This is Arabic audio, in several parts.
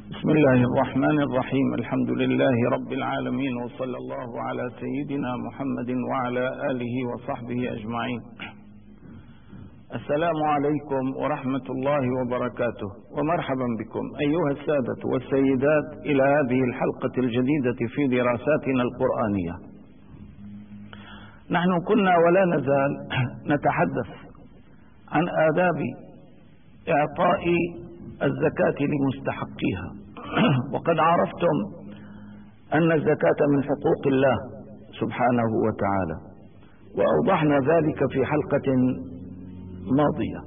بسم الله الرحمن الرحيم. الحمد لله رب العالمين، وصلى الله على سيدنا محمد وعلى آله وصحبه أجمعين. السلام عليكم ورحمة الله وبركاته، ومرحبا بكم أيها السادة والسيدات إلى هذه الحلقة الجديدة في دراساتنا القرآنية. نحن كنا ولا نزال نتحدث عن آداب إعطاء الزكاة لمستحقيها، وقد عرفتم أن الزكاة من حقوق الله سبحانه وتعالى، وأوضحنا ذلك في حلقة ماضية.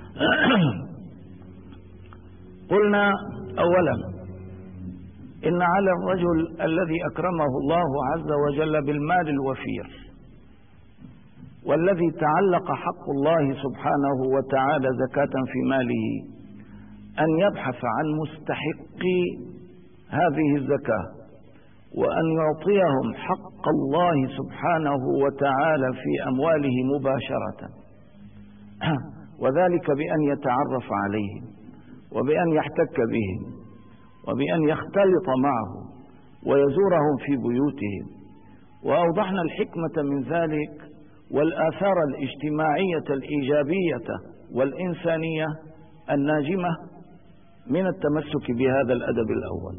قلنا أولا إن على الرجل الذي أكرمه الله عز وجل بالمال الوفير، والذي تعلق حق الله سبحانه وتعالى زكاة في ماله، أن يبحث عن مستحقي هذه الزكاة، وأن يعطيهم حق الله سبحانه وتعالى في أمواله مباشرة، وذلك بأن يتعرف عليهم، وبأن يحتك بهم، وبأن يختلط معهم ويزورهم في بيوتهم. وأوضحنا الحكمة من ذلك والآثار الاجتماعية الإيجابية والإنسانية الناجمة من التمسك بهذا الأدب الأول.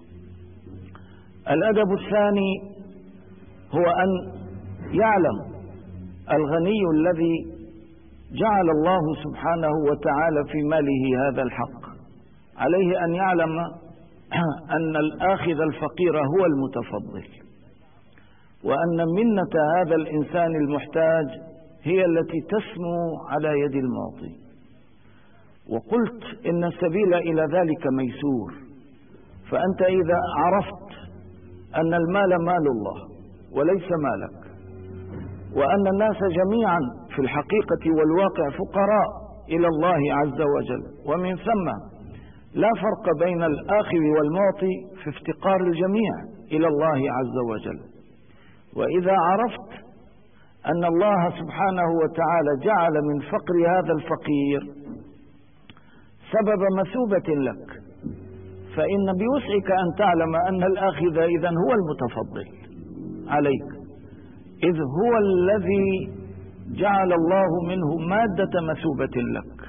الأدب الثاني هو أن يعلم الغني الذي جعل الله سبحانه وتعالى في ماله هذا الحق، عليه أن يعلم أن الآخذ الفقير هو المتفضل، وأن منة هذا الإنسان المحتاج هي التي تسمو على يد المعطي. وقلت إن السبيل إلى ذلك ميسور، فأنت إذا عرفت أن المال مال الله وليس مالك، وأن الناس جميعا في الحقيقة والواقع فقراء إلى الله عز وجل، ومن ثم لا فرق بين الآخذ والمعطي في افتقار الجميع إلى الله عز وجل، وإذا عرفت أن الله سبحانه وتعالى جعل من فقر هذا الفقير سبب مثوبة لك، فإن بوسعك أن تعلم أن الآخذ إذن هو المتفضل عليك، إذ هو الذي جعل الله منه مادة مثوبة لك.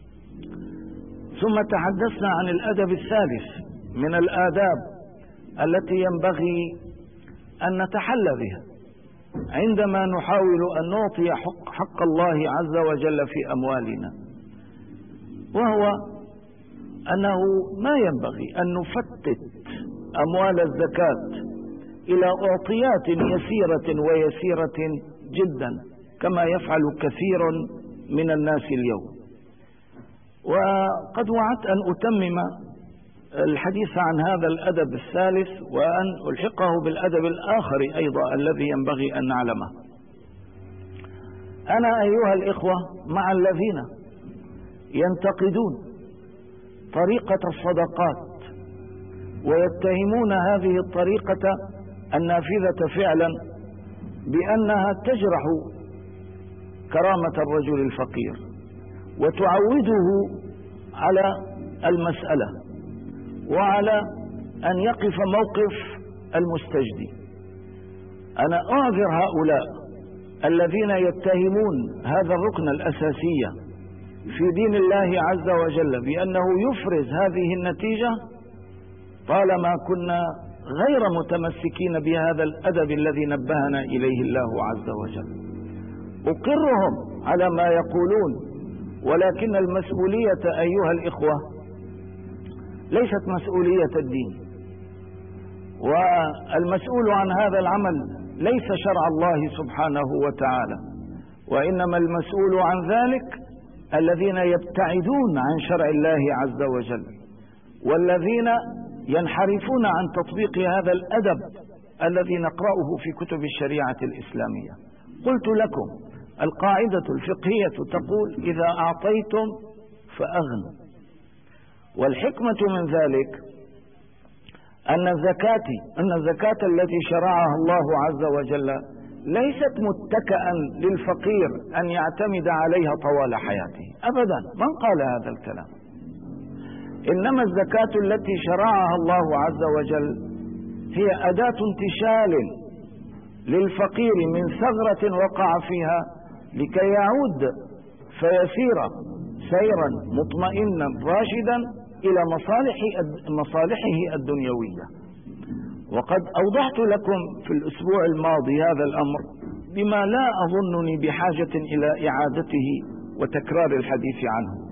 ثم تحدثنا عن الأدب الثالث من الآداب التي ينبغي أن نتحلى بها عندما نحاول أن نعطي حق الله عز وجل في أموالنا، وهو أنه ما ينبغي أن نفتت أموال الزكاة إلى أعطيات يسيرة ويسيرة جدا كما يفعل كثير من الناس اليوم. وقد وعدت أن أتمم الحديث عن هذا الأدب الثالث، وأن ألحقه بالأدب الآخر أيضا الذي ينبغي أن نعلمه. أنا أيها الإخوة مع الذين ينتقدون طريقة الصدقات، ويتهمون هذه الطريقة النافذة فعلا بأنها تجرح كرامة الرجل الفقير وتعوده على المسألة وعلى أن يقف موقف المستجدي. أنا أعذر هؤلاء الذين يتهمون هذا الركن الأساسي في دين الله عز وجل بأنه يفرز هذه النتيجة، طالما كنا غير متمسكين بهذا الأدب الذي نبهنا إليه الله عز وجل. أقرهم على ما يقولون، ولكن المسؤولية أيها الإخوة ليست مسؤولية الدين، والمسؤول عن هذا العمل ليس شرع الله سبحانه وتعالى، وإنما المسؤول عن ذلك الذين يبتعدون عن شرع الله عز وجل، والذين ينحرفون عن تطبيق هذا الأدب الذي نقرأه في كتب الشريعة الإسلامية. قلت لكم القاعدة الفقهية تقول: إذا أعطيتم فأغنوا. والحكمة من ذلك أن الزكاة التي شرعها الله عز وجل ليست متكئا للفقير أن يعتمد عليها طوال حياته أبدا. من قال هذا الكلام؟ إنما الزكاة التي شرعها الله عز وجل هي أداة انتشال للفقير من ثغرة وقع فيها لكي يعود فيسير سيرا مطمئنا راشدا إلى مصالحه الدنيوية. وقد أوضحت لكم في الأسبوع الماضي هذا الأمر بما لا أظنني بحاجة إلى إعادته وتكرار الحديث عنه.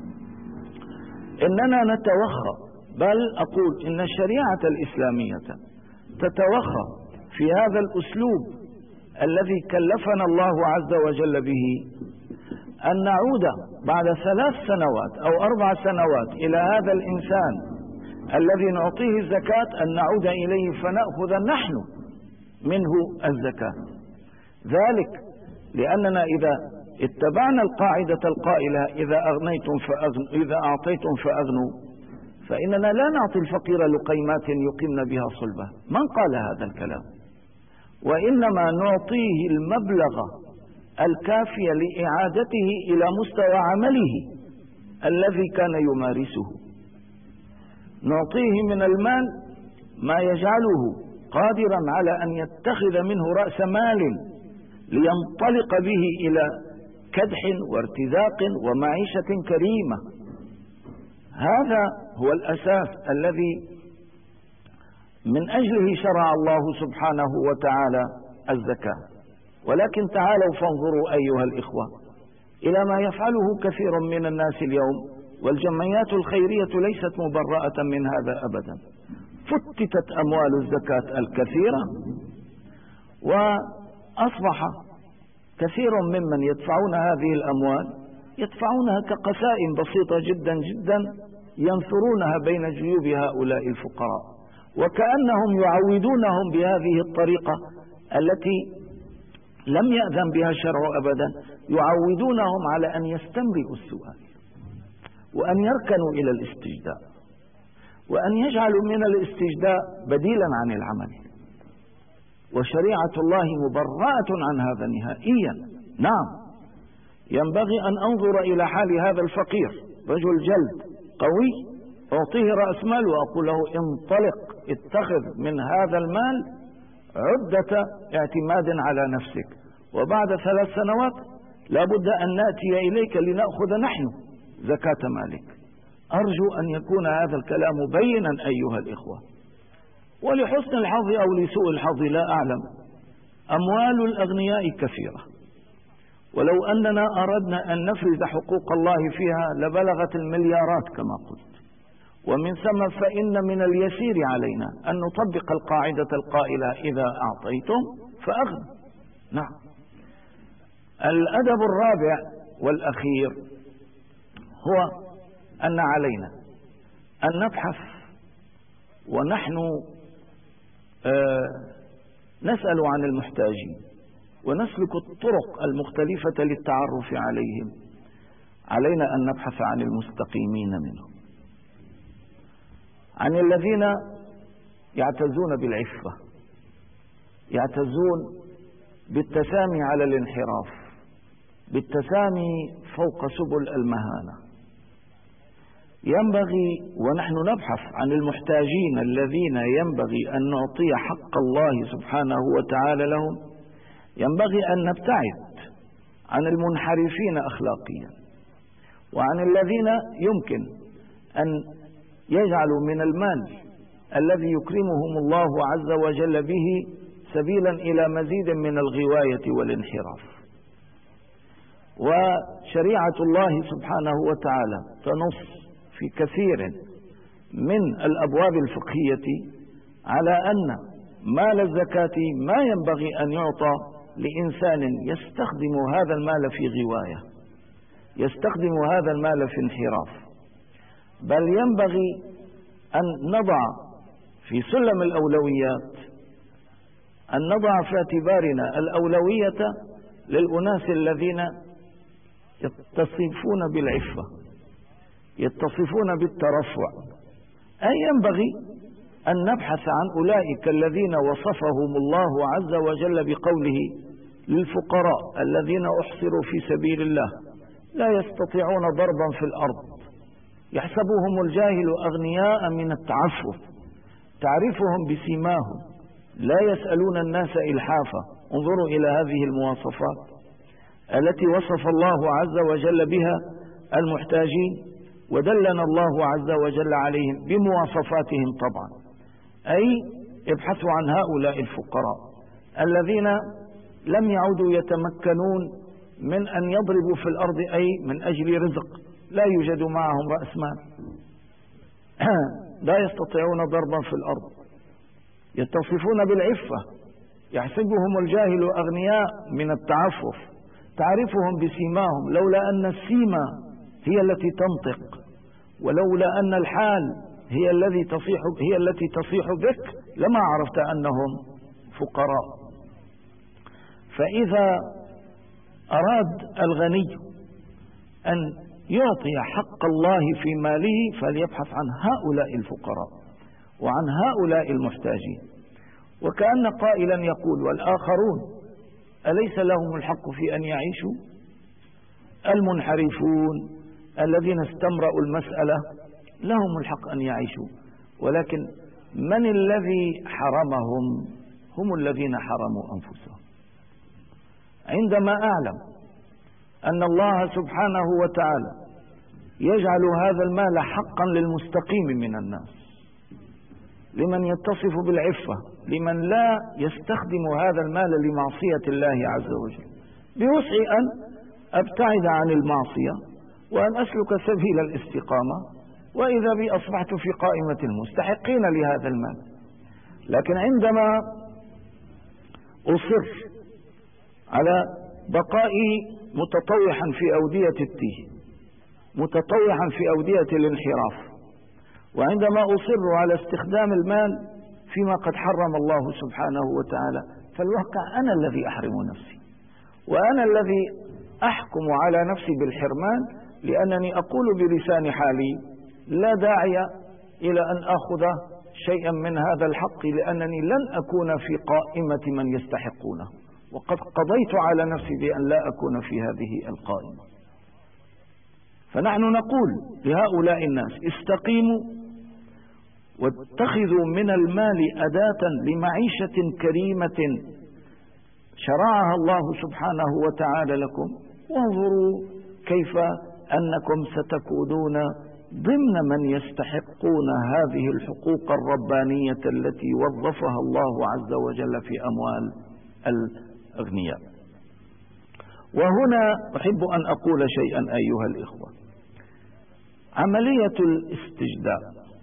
إننا نتوخى، بل أقول إن الشريعة الإسلامية تتوخى في هذا الأسلوب الذي كلفنا الله عز وجل به، أن نعود بعد 3 سنوات أو 4 سنوات إلى هذا الإنسان الذي نعطيه الزكاة، أن نعود إليه فنأخذ نحن منه الزكاة. ذلك لأننا إذا اتبعنا القاعدة القائلة إذا أعطيتم فأغنوا، فإننا لا نعطي الفقير لقيمات يقمن بها صلبه. من قال هذا الكلام؟ وإنما نعطيه المبلغ الكافي لإعادته إلى مستوى عمله الذي كان يمارسه. نعطيه من المال ما يجعله قادرا على أن يتخذ منه رأس مال لينطلق به إلى كدح وارتزاق ومعيشة كريمة. هذا هو الأساس الذي من أجله شرع الله سبحانه وتعالى الزكاة. ولكن تعالوا فانظروا أيها الإخوة إلى ما يفعله كثير من الناس اليوم، والجمعيات الخيرية ليست مبرأة من هذا أبدا. فتتت أموال الزكاة الكثيرة، وأصبح كثير ممن يدفعون هذه الأموال يدفعونها كقسائم بسيطة جدا جدا ينثرونها بين جيوب هؤلاء الفقراء، وكأنهم يعودونهم بهذه الطريقة التي لم يأذن بها الشرع أبدا، يعودونهم على أن يستمرئوا السؤال وأن يركنوا إلى الاستجداء، وأن يجعلوا من الاستجداء بديلا عن العمل. وشريعة الله مبرأة عن هذا نهائيا. نعم، ينبغي أن أنظر إلى حال هذا الفقير، رجل جلد قوي، أعطيه رأس مال وأقول له انطلق اتخذ من هذا المال عدة اعتماد على نفسك، وبعد 3 سنوات لابد أن نأتي إليك لنأخذ نحن زكاة مالك. أرجو أن يكون هذا الكلام بينا أيها الإخوة. ولحسن الحظ أو لسوء الحظ لا أعلم، أموال الأغنياء كثيرة، ولو أننا أردنا أن نفرز حقوق الله فيها لبلغت المليارات كما قلت. ومن ثم فإن من اليسير علينا أن نطبق القاعدة القائلة إذا أعطيتم فأغنوا. نعم. الأدب الرابع والأخير هو أن علينا أن نبحث ونحن نسأل عن المحتاجين ونسلك الطرق المختلفة للتعرف عليهم. علينا أن نبحث عن المستقيمين منهم، عن الذين يعتزون بالعفة، يعتزون بالتسامي على الانحراف، بالتسامي فوق سبل المهانة. ينبغي ونحن نبحث عن المحتاجين الذين ينبغي أن نعطي حق الله سبحانه وتعالى لهم، ينبغي أن نبتعد عن المنحرفين أخلاقيا، وعن الذين يمكن أن يجعلوا من المال الذي يكرمهم الله عز وجل به سبيلا إلى مزيد من الغواية والانحراف. وشريعة الله سبحانه وتعالى تنص في كثير من الأبواب الفقهية على أن مال الزكاة ما ينبغي أن يعطى لإنسان يستخدم هذا المال في غواية، يستخدم هذا المال في انحراف، بل ينبغي أن نضع في سلم الأولويات، أن نضع في اعتبارنا الأولوية للأناس الذين يتصفون بالعفة، يتصفون بالترفع. أي ينبغي أن نبحث عن أولئك الذين وصفهم الله عز وجل بقوله للفقراء الذين أحصروا في سبيل الله لا يستطيعون ضربا في الأرض يحسبهم الجاهل أغنياء من التعفف، تعرفهم بسيماهم لا يسألون الناس إلحافا. انظروا إلى هذه المواصفات التي وصف الله عز وجل بها المحتاجين، ودلنا الله عز وجل عليهم بمواصفاتهم طبعا. أي ابحثوا عن هؤلاء الفقراء الذين لم يعودوا يتمكنون من أن يضربوا في الأرض، أي من أجل رزق، لا يوجد معهم رأس مال، لا يستطيعون ضربا في الأرض، يتصفون بالعفة، يحسبهم الجاهل أغنياء من التعفف، تعرفهم بسيماهم، لولا أن السيمة هي التي تنطق، ولولا أن الحال هي التي تصيح بك لما عرفت أنهم فقراء. فإذا أراد الغني أن يعطي حق الله في ماله فليبحث عن هؤلاء الفقراء وعن هؤلاء المحتاجين. وكأن قائلا يقول: والآخرون أليس لهم الحق في أن يعيشوا؟ المنحرفون الذين استمرأوا المسألة لهم الحق أن يعيشوا، ولكن من الذي حرمهم؟ هم الذين حرموا أنفسهم. عندما أعلم أن الله سبحانه وتعالى يجعل هذا المال حقا للمستقيم من الناس، لمن يتصف بالعفة، لمن لا يستخدم هذا المال لمعصية الله عز وجل، بوسعي أن أبتعد عن المعصية وأن أسلك سبيل الاستقامة، وإذا بي أصبحت في قائمة المستحقين لهذا المال. لكن عندما أصر على بقائي متطوحا في أودية التيه، متطوحا في أودية الانحراف، وعندما أصر على استخدام المال فيما قد حرم الله سبحانه وتعالى، فالواقع أنا الذي أحرم نفسي، وأنا الذي أحكم على نفسي بالحرمان، لأنني أقول بلسان حالي: لا داعي إلى أن أخذ شيئا من هذا الحق، لأنني لن أكون في قائمة من يستحقونه، وقد قضيت على نفسي بأن لا أكون في هذه القائمة. فنحن نقول لهؤلاء الناس: استقيموا واتخذوا من المال أداة لمعيشة كريمة شرعها الله سبحانه وتعالى لكم، وانظروا كيف أنكم ستكونون ضمن من يستحقون هذه الحقوق الربانية التي وظفها الله عز وجل في أموال الأغنياء. وهنا أحب أن أقول شيئا أيها الإخوة: عملية الاستجداء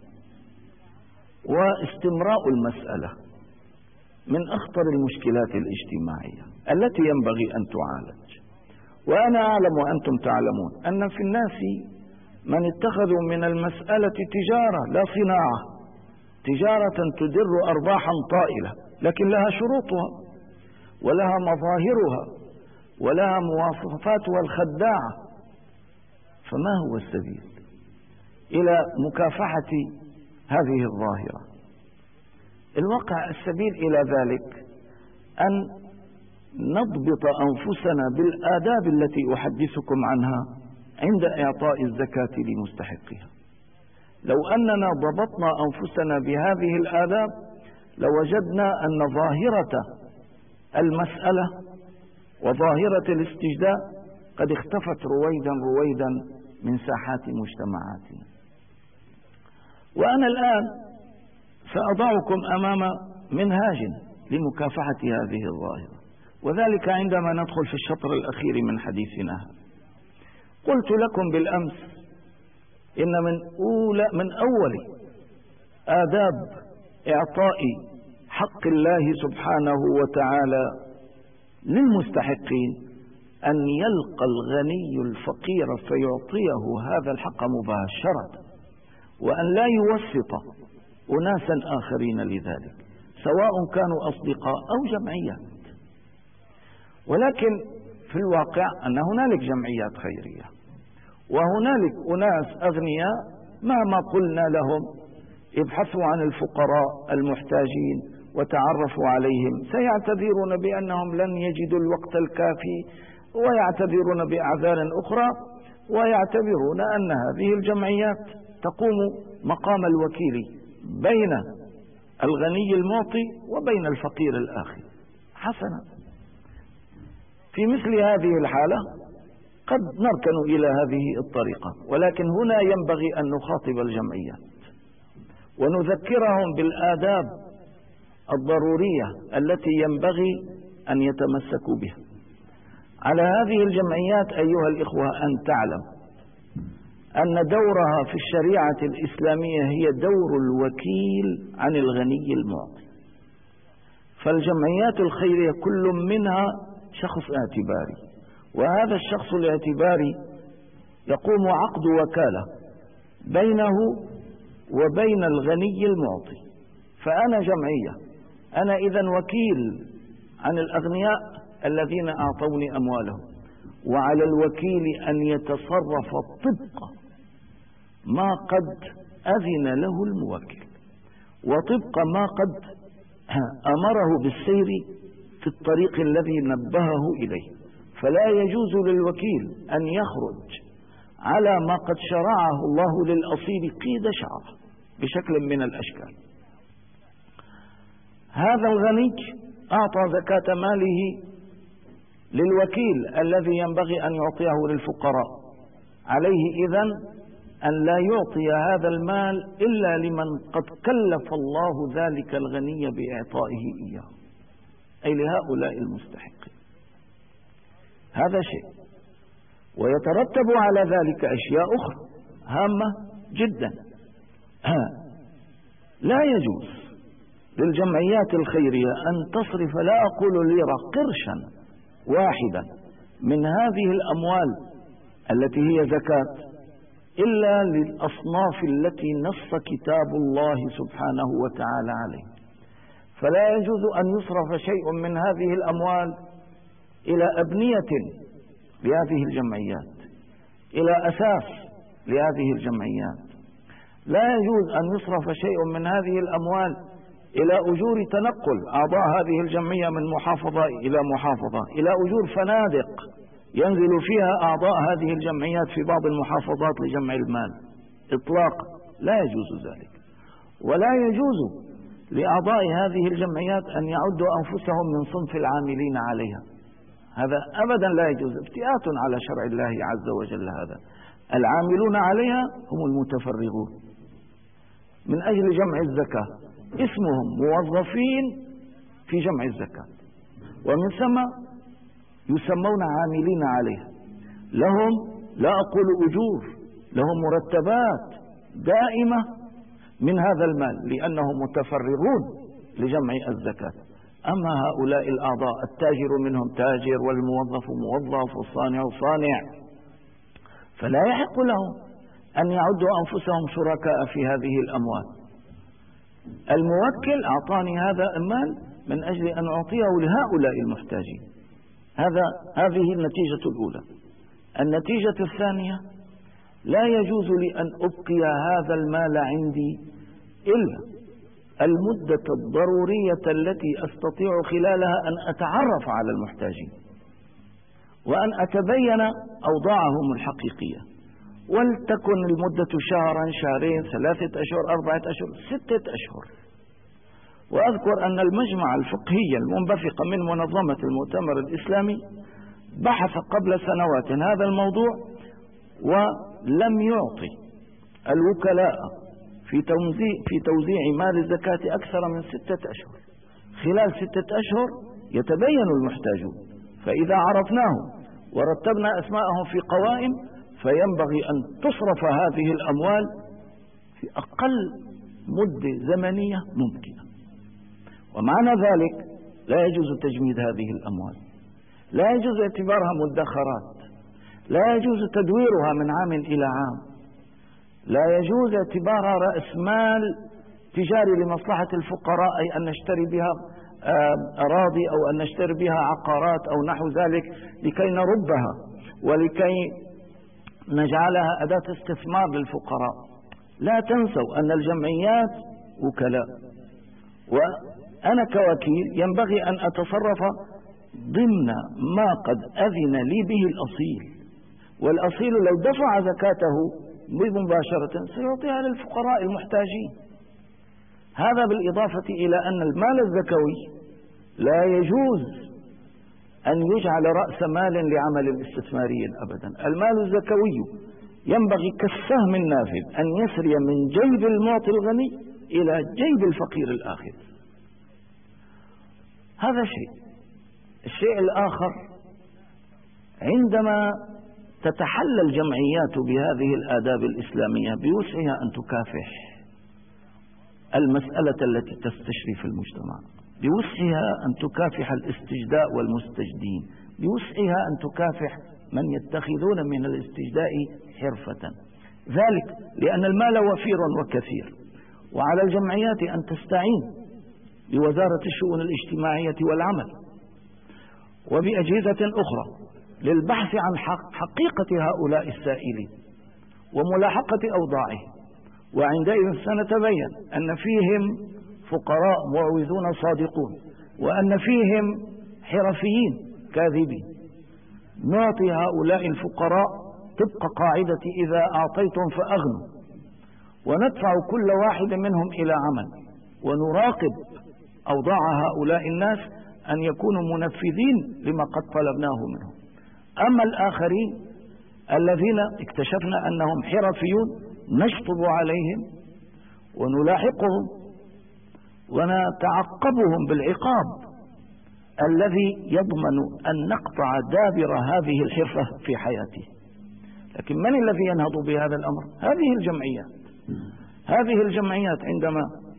واستمراء المسألة من أخطر المشكلات الاجتماعية التي ينبغي أن تعالج. وأنا أعلم وأنتم تعلمون أن في الناس من اتخذوا من المسألة تجارة لا صناعة، تجارة تدر أرباحا طائلة، لكن لها شروطها ولها مظاهرها ولها مواصفاتها الخداعة. فما هو السبيل إلى مكافحة هذه الظاهرة؟ الواقع السبيل إلى ذلك أن نضبط أنفسنا بالآداب التي أحدثكم عنها عند إعطاء الزكاة لمستحقها. لو أننا ضبطنا أنفسنا بهذه الآداب لوجدنا أن ظاهرة المسألة وظاهرة الاستجداء قد اختفت رويدا من ساحات مجتمعاتنا. وأنا الآن سأضعكم أمام منهاج لمكافحة هذه الظاهرة، وذلك عندما ندخل في الشطر الأخير من حديثنا. قلت لكم بالأمس إن من أول آداب إعطاء حق الله سبحانه وتعالى للمستحقين أن يلقى الغني الفقير فيعطيه هذا الحق مباشرة، وأن لا يوسط أناسا آخرين لذلك، سواء كانوا أصدقاء أو جمعيات. ولكن في الواقع أن هنالك جمعيات خيرية وهنالك أناس أغنياء مهما قلنا لهم ابحثوا عن الفقراء المحتاجين وتعرفوا عليهم سيعتذرون بأنهم لن يجدوا الوقت الكافي ويعتذرون بأعذار أخرى، ويعتبرون أن هذه الجمعيات تقوم مقام الوكيل بين الغني المعطي وبين الفقير الآخر. حسنا، في مثل هذه الحالة قد نركن إلى هذه الطريقة، ولكن هنا ينبغي أن نخاطب الجمعيات ونذكرهم بالآداب الضرورية التي ينبغي أن يتمسكوا بها. على هذه الجمعيات أيها الإخوة أن تعلم أن دورها في الشريعة الإسلامية هي دور الوكيل عن الغني المعطي. فالجمعيات الخيرية كل منها شخص اعتباري، وهذا الشخص الاعتباري يقوم عقد وكالة بينه وبين الغني المعطي. فأنا جمعية، أنا إذن وكيل عن الأغنياء الذين أعطوني أموالهم، وعلى الوكيل أن يتصرف طبق ما قد أذن له الموكل، وطبق ما قد أمره بالسير في الطريق الذي نبهه إليه. فلا يجوز للوكيل أن يخرج على ما قد شرعه الله للأصيل قيد شعره بشكل من الأشكال. هذا الغني أعطى زكاة ماله للوكيل الذي ينبغي أن يعطيه للفقراء، عليه إذن أن لا يعطي هذا المال إلا لمن قد كلف الله ذلك الغني بإعطائه إياه، أي لهؤلاء المستحقين. هذا شيء، ويترتب على ذلك أشياء أخرى هامة جدا. لا يجوز للجمعيات الخيرية أن تصرف، لا أقول ليرة، قرشا واحدا من هذه الأموال التي هي زكاة إلا للأصناف التي نص كتاب الله سبحانه وتعالى عليه. فلا يجوز أن يصرف شيء من هذه الأموال إلى أبنية لهذه الجمعيات، إلى أساس لهذه الجمعيات. لا يجوز أن يصرف شيء من هذه الأموال إلى أجور تنقل أعضاء هذه الجمعية من محافظة إلى محافظة، إلى أجور فنادق ينزل فيها أعضاء هذه الجمعيات في بعض المحافظات لجمع المال إطلاقا. لا يجوز ذلك. ولا يجوز لأعضاء هذه الجمعيات أن يعدوا أنفسهم من صنف العاملين عليها، هذا أبدا لا يجوز، ابتئات على شرع الله عز وجل. هذا العاملون عليها هم المتفرغون من أجل جمع الزكاة، اسمهم موظفين في جمع الزكاة، ومن ثم يسمون عاملين عليها. لهم، لا أقول أجور، لهم مرتبات دائمة من هذا المال لأنهم متفرغون لجمع الزكاة. أما هؤلاء الأعضاء التاجر منهم تاجر، والموظف موظف، والصانع صانع، فلا يحق لهم أن يعدوا أنفسهم شركاء في هذه الأموال. الموكل أعطاني هذا المال من أجل أن أعطيه لهؤلاء المحتاجين. هذه النتيجة الأولى. النتيجة الثانية: لا يجوز لي أن أبقي هذا المال عندي إلا المدة الضرورية التي أستطيع خلالها أن أتعرف على المحتاجين وأن أتبين أوضاعهم الحقيقية، ولتكن المدة شهرا، شهرين، 3 أشهر، 4 أشهر، 6 أشهر. وأذكر أن المجمع الفقهي المنبثق من منظمة المؤتمر الإسلامي بحث قبل سنوات هذا الموضوع، ولم يعطي الوكلاء في توزيع مال الزكاة أكثر من 6 أشهر. خلال 6 أشهر يتبين المحتاجون، فإذا عرفناهم ورتبنا أسماءهم في قوائم فينبغي أن تصرف هذه الأموال في أقل مدة زمنية ممكنة. ومعنى ذلك لا يجوز تجميد هذه الأموال، لا يجوز اعتبارها مدخرات، لا يجوز تدويرها من عام إلى عام، لا يجوز اعتبارها رأس مال تجاري لمصلحة الفقراء، أي أن نشتري بها أراضي أو أن نشتري بها عقارات أو نحو ذلك لكي نربها ولكي نجعلها أداة استثمار للفقراء. لا تنسوا أن الجمعيات وكلاء، وأنا كوكيل ينبغي أن أتصرف ضمن ما قد أذن لي به الأصيل، والأصيل لو دفع زكاته مباشرة سيعطيها للفقراء المحتاجين. هذا بالإضافة إلى أن المال الزكوي لا يجوز أن يجعل رأس مال لعمل استثماري أبدا. المال الزكوي ينبغي كالسهم النافذ أن يسري من جيب المعطي الغني إلى جيب الفقير الآخر. هذا شيء. الشيء الآخر، عندما تتحلى الجمعيات بهذه الآداب الإسلامية بوسعها أن تكافح المسألة التي تستشري في المجتمع، بوسعها أن تكافح الاستجداء والمستجدين، بوسعها أن تكافح من يتخذون من الاستجداء حرفة. ذلك لأن المال وفير وكثير، وعلى الجمعيات أن تستعين بوزارة الشؤون الاجتماعية والعمل وبأجهزة أخرى للبحث عن حقيقة هؤلاء السائلين وملاحقة أوضاعهم. وعندئذ سنتبين أن فيهم فقراء معوذون صادقون، وأن فيهم حرفيين كاذبين. نعطي هؤلاء الفقراء طبق قاعدة إذا أعطيتم فأغنوا، وندفع كل واحد منهم إلى عمل، ونراقب أوضاع هؤلاء الناس أن يكونوا منفذين لما قد طلبناه منهم. أما الآخرين الذين اكتشفنا أنهم حرفيون نشطب عليهم ونلاحقهم ونتعقبهم بالعقاب الذي يضمن أن نقطع دابر هذه الحرفة في حياته. لكن من الذي ينهض بهذا الأمر؟ هذه الجمعيات. هذه الجمعيات عندما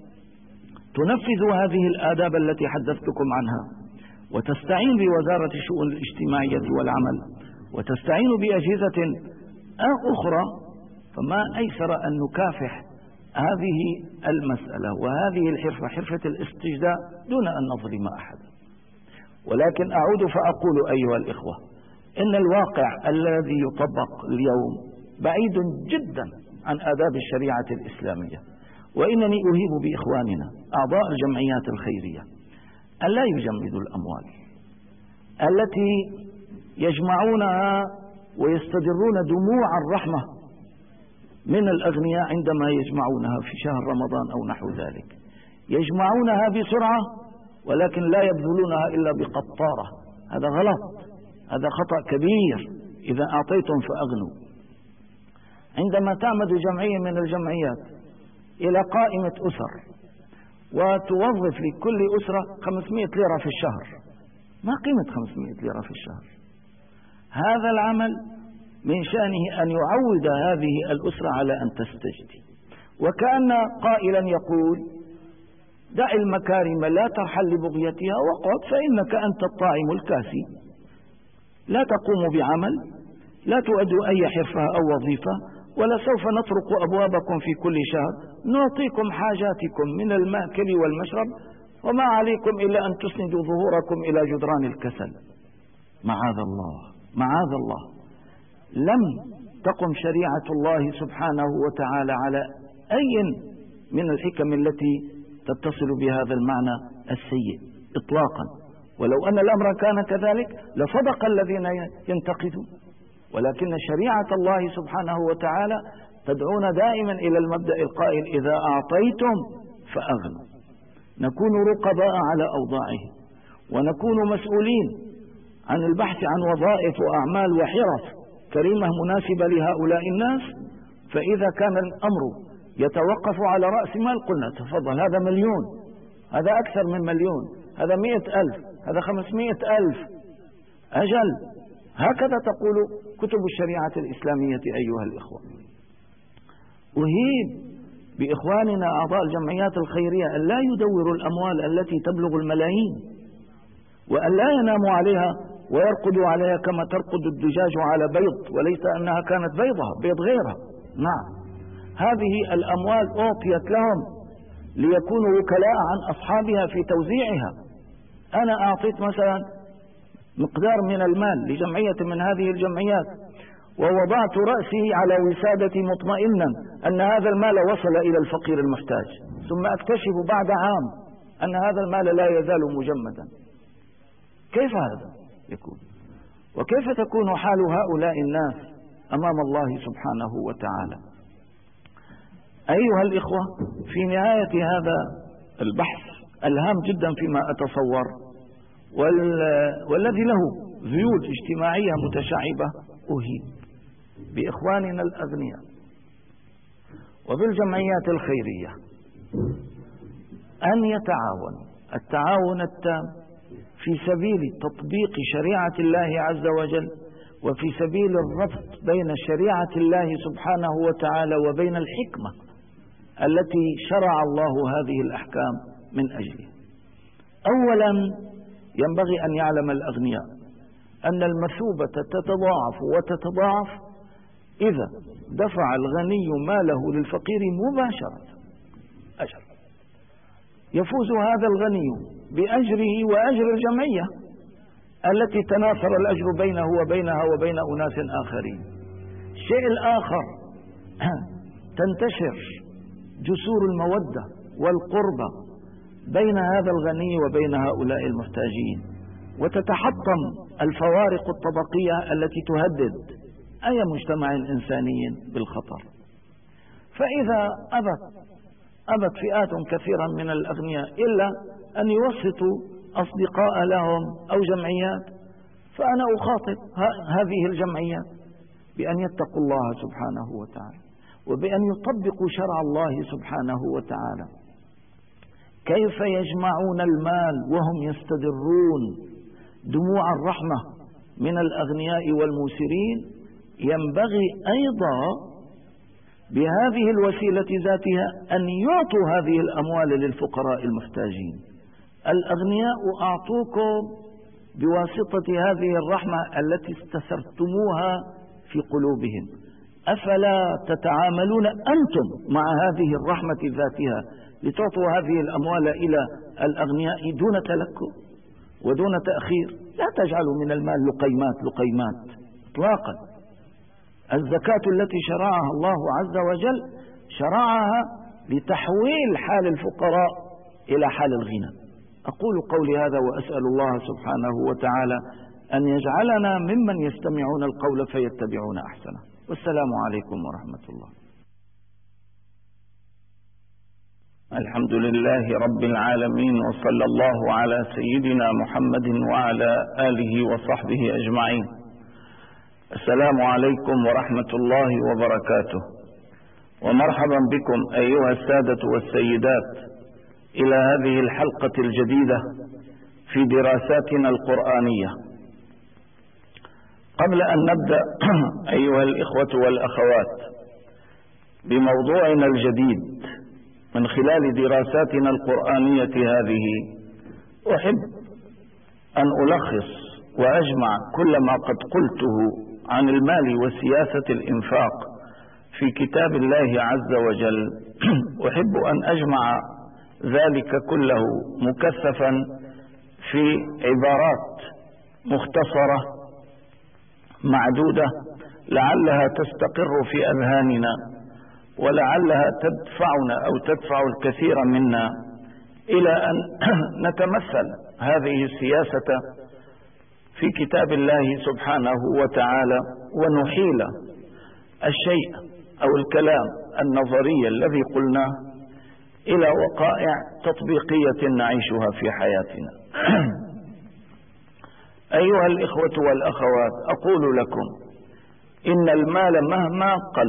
تنفذ هذه الآداب التي حدثتكم عنها وتستعين بوزارة الشؤون الاجتماعية والعمل وتستعين بأجهزة أخرى، فما أيسر أن نكافح هذه المسألة وهذه الحرفة، حرفة الاستجداء، دون أن نظلم أحدا. ولكن أعود فأقول أيها الإخوة، إن الواقع الذي يطبق اليوم بعيد جدا عن آداب الشريعة الإسلامية. وإنني أهيب بإخواننا أعضاء الجمعيات الخيرية أن لا يجمدوا الأموال التي يجمعونها ويستدرون دموع الرحمة من الأغنياء عندما يجمعونها في شهر رمضان أو نحو ذلك. يجمعونها بسرعة ولكن لا يبذلونها إلا بقطارة. هذا غلط، هذا خطأ كبير. إذا أعطيتم فأغنوا. عندما تعمد جمعية من الجمعيات إلى قائمة أسر وتوظف لكل أسرة 500 ليرة في الشهر، ما قيمة 500 ليرة في الشهر؟ هذا العمل من شأنه أن يعود هذه الأسرة على أن تستجدي. وكأن قائلا يقول: دع المكارم لا ترحل لبغيتها واقعد فإنك أنت الطاعم الكاسي، لا تقوم بعمل، لا تؤدوا أي حرفة أو وظيفة، ولا سوف نطرق أبوابكم في كل شهر، نعطيكم حاجاتكم من المأكل والمشرب، وما عليكم إلا أن تسندوا ظهوركم إلى جدران الكسل. معاذ الله، معاذ الله. لم تقم شريعة الله سبحانه وتعالى على أي من الحكم التي تتصل بهذا المعنى السيء إطلاقا. ولو أن الأمر كان كذلك لصدق الذين ينتقدون، ولكن شريعة الله سبحانه وتعالى تدعونا دائما إلى المبدأ القائل: إذا أعطيتم فأغنوا. نكون رقباء على أوضاعهم، ونكون مسؤولين عن البحث عن وظائف وأعمال وحرف كريمة مناسبة لهؤلاء الناس. فإذا كان الأمر يتوقف على رأس مال قلنا تفضل، هذا 1,000,000، هذا أكثر من 1,000,000، هذا 100,000، هذا 500,000. أجل، هكذا تقول كتب الشريعة الإسلامية أيها الإخوة. أهيب بإخواننا أعضاء الجمعيات الخيرية أن لا يدوروا الأموال التي تبلغ الملايين، وأن لا يناموا عليها ويرقدوا عليها كما ترقد الدجاج على بيض، وليس أنها كانت بيض غيرها. نعم، هذه الأموال أعطيت لهم ليكونوا وكلاء عن أصحابها في توزيعها. أنا أعطيت مثلا مقدار من المال لجمعية من هذه الجمعيات، ووضعت رأسي على وسادتي مطمئنا أن هذا المال وصل إلى الفقير المحتاج، ثم أكتشف بعد عام أن هذا المال لا يزال مجمدا. كيف هذا يكون؟ وكيف تكون حال هؤلاء الناس أمام الله سبحانه وتعالى. أيها الإخوة، في نهاية هذا البحث الهام جدا فيما أتصور والذي له ذيول اجتماعية متشعبة، أهيب بإخواننا الأغنياء وبالجمعيات الخيرية أن يتعاونوا التعاون التام في سبيل تطبيق شريعة الله عز وجل، وفي سبيل الربط بين شريعة الله سبحانه وتعالى وبين الحكمة التي شرع الله هذه الأحكام من أجله. أولا، ينبغي أن يعلم الأغنياء أن المثوبة تتضاعف وتتضاعف إذا دفع الغني ماله للفقير مباشرة. أجر يفوز هذا الغني بأجره وأجر الجمعية التي تناثر الأجر بينه وبينها وبين أناس آخرين. الشيء الآخر، تنتشر جسور المودة والقربة بين هذا الغني وبين هؤلاء المحتاجين، وتتحطم الفوارق الطبقية التي تهدد أي مجتمع إنساني بالخطر. فإذا أبت فئات كثيرا من الأغنياء إلا أن يوسطوا أصدقاء لهم أو جمعيات، فأنا أخاطب هذه الجمعيات بأن يتقوا الله سبحانه وتعالى، وبأن يطبقوا شرع الله سبحانه وتعالى. كيف يجمعون المال وهم يستدرون دموع الرحمة من الأغنياء والموسرين؟ ينبغي أيضا بهذه الوسيلة ذاتها أن يعطوا هذه الأموال للفقراء المحتاجين. الأغنياء أعطوكم بواسطة هذه الرحمة التي استثرتموها في قلوبهم، أفلا تتعاملون أنتم مع هذه الرحمة ذاتها لتعطوا هذه الأموال إلى الأغنياء دون تلكؤ ودون تأخير؟ لا تجعلوا من المال لقيمات إطلاقا. الزكاة التي شرعها الله عز وجل شرعها لتحويل حال الفقراء إلى حال الغنى. أقول قولي هذا وأسأل الله سبحانه وتعالى أن يجعلنا ممن يستمعون القول فيتبعون أحسنه. والسلام عليكم ورحمة الله. الحمد لله رب العالمين، وصلى الله على سيدنا محمد وعلى آله وصحبه أجمعين. السلام عليكم ورحمة الله وبركاته، ومرحبا بكم أيها السادة والسيدات إلى هذه الحلقة الجديدة في دراساتنا القرآنية. قبل أن نبدأ أيها الإخوة والأخوات بموضوعنا الجديد من خلال دراساتنا القرآنية هذه، أحب أن ألخص وأجمع كل ما قد قلته عن المال وسياسة الإنفاق في كتاب الله عز وجل. أحب أن أجمع ذلك كله مكثفا في عبارات مختصرة معدودة لعلها تستقر في أذهاننا، ولعلها تدفعنا أو تدفع الكثير منا إلى أن نتمثل هذه السياسة في كتاب الله سبحانه وتعالى، ونحيل الشيء أو الكلام النظري الذي قلناه إلى وقائع تطبيقية نعيشها في حياتنا. أيها الإخوة والأخوات، أقول لكم إن المال مهما قل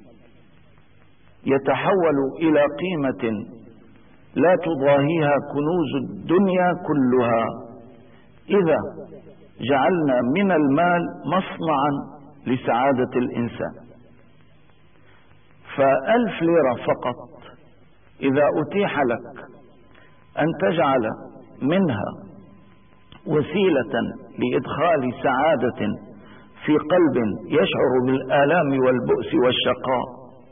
يتحول إلى قيمة لا تضاهيها كنوز الدنيا كلها إذا جعلنا من المال مصنعا لسعادة الإنسان. ف1000 ليرة فقط إذا أتيح لك أن تجعل منها وسيلة لإدخال سعادة في قلب يشعر بالآلام والبؤس والشقاء،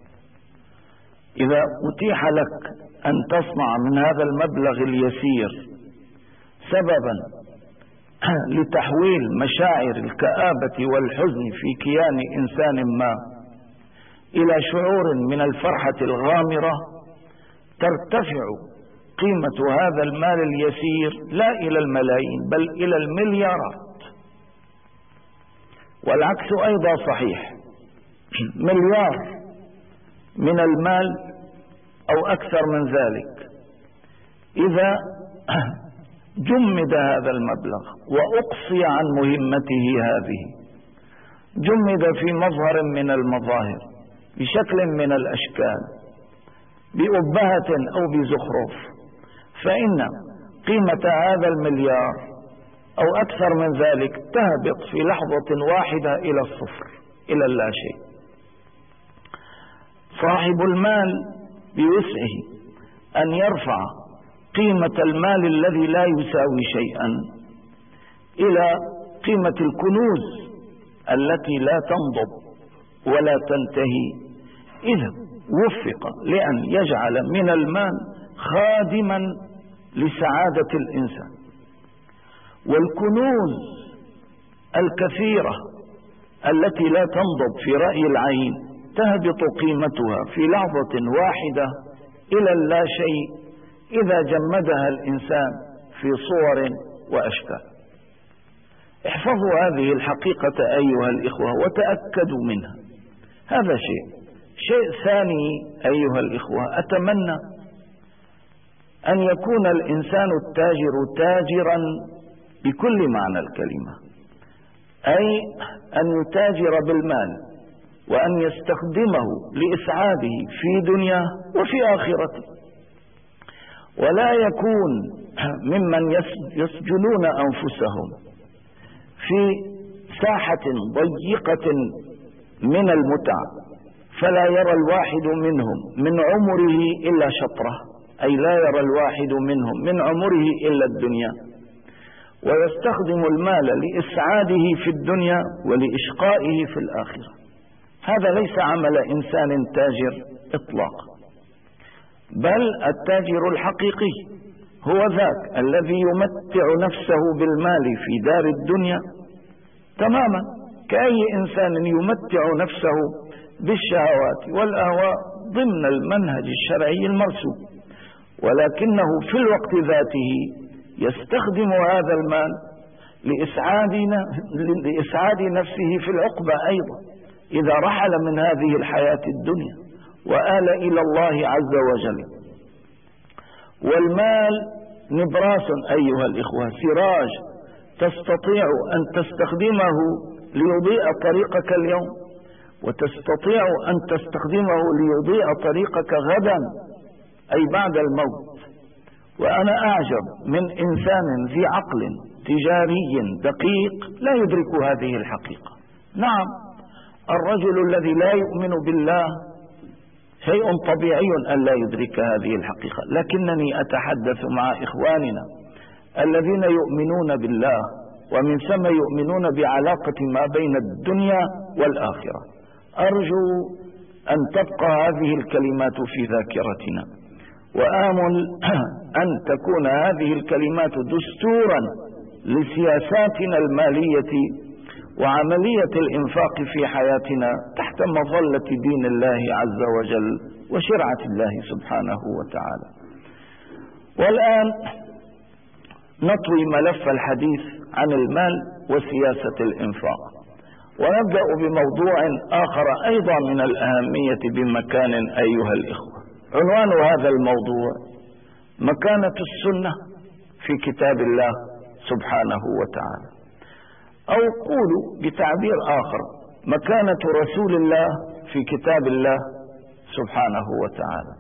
إذا أتيح لك أن تصنع من هذا المبلغ اليسير سببا لتحويل مشاعر الكآبة والحزن في كيان إنسان ما إلى شعور من الفرحة الغامرة، ترتفع قيمة هذا المال اليسير لا إلى الملايين بل إلى المليارات. والعكس أيضا صحيح، مليار من المال أو أكثر من ذلك، إذا جمد هذا المبلغ وأقصي عن مهمته هذه، جمد في مظهر من المظاهر، بشكل من الأشكال، بأبهة أو بزخرف، فإن قيمة هذا المليار أو أكثر من ذلك تهبط في لحظة واحدة إلى الصفر، إلى اللا شيء. صاحب المال بوسعه أن يرفع قيمة المال الذي لا يساوي شيئا إلى قيمة الكنوز التي لا تنضب ولا تنتهي، إذا وفق لأن يجعل من المال خادما لسعادة الإنسان. والكنوز الكثيرة التي لا تنضب في رأي العين تهبط قيمتها في لحظة واحدة إلى اللا شيء إذا جمدها الإنسان في صور وأشكال. احفظوا هذه الحقيقة أيها الإخوة وتأكدوا منها. هذا شيء ثاني أيها الإخوة، أتمنى أن يكون الإنسان التاجر تاجرا بكل معنى الكلمة، أي أن يتاجر بالمال وأن يستخدمه لإسعاده في دنياه وفي آخرته، ولا يكون ممن يسجنون أنفسهم في ساحة ضيقة من المتع، فلا يرى الواحد منهم من عمره إلا شطرة، أي لا يرى الواحد منهم من عمره إلا الدنيا، ويستخدم المال لإسعاده في الدنيا ولإشقائه في الآخرة. هذا ليس عمل إنسان تاجر إطلاقا، بل التاجر الحقيقي هو ذاك الذي يمتع نفسه بالمال في دار الدنيا تماما كأي إنسان يمتع نفسه بالشهوات والأهواء ضمن المنهج الشرعي المرسوم، ولكنه في الوقت ذاته يستخدم هذا المال لإسعاد نفسه في العقبة أيضا إذا رحل من هذه الحياة الدنيا وآل إلى الله عز وجل. والمال نبراس أيها الإخوة، سراج تستطيع أن تستخدمه ليضيء طريقك اليوم، وتستطيع أن تستخدمه ليضيء طريقك غدا أي بعد الموت. وأنا أعجب من إنسان ذي عقل تجاري دقيق لا يدرك هذه الحقيقة. نعم، الرجل الذي لا يؤمن بالله شيء طبيعي أن لا يدرك هذه الحقيقة، لكنني أتحدث مع إخواننا الذين يؤمنون بالله ومن ثم يؤمنون بعلاقة ما بين الدنيا والآخرة. أرجو أن تبقى هذه الكلمات في ذاكرتنا، وآمل أن تكون هذه الكلمات دستورا لسياساتنا المالية وعملية الإنفاق في حياتنا تحت مظلة دين الله عز وجل وشرعة الله سبحانه وتعالى. والآن نطوي ملف الحديث عن المال وسياسة الإنفاق، ونبدأ بموضوع آخر أيضا من الأهمية بمكان أيها الإخوة. عنوان هذا الموضوع مكانة السنة في كتاب الله سبحانه وتعالى، أو قولوا بتعبير آخر مكانة رسول الله في كتاب الله سبحانه وتعالى.